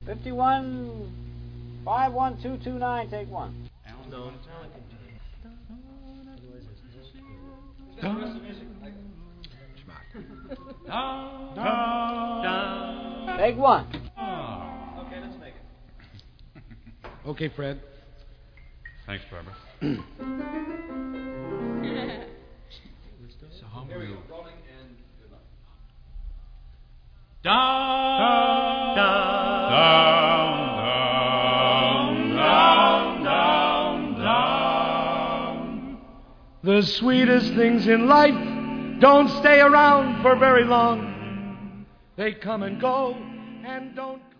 51, 51229, take one. Stone. Take one. Okay, let's make it. Okay, Fred. Thanks, Barbara. So how Here we go. Rolling and good luck. Down, down, down, down, down. The sweetest things in life don't stay around for very long. They come and go and don't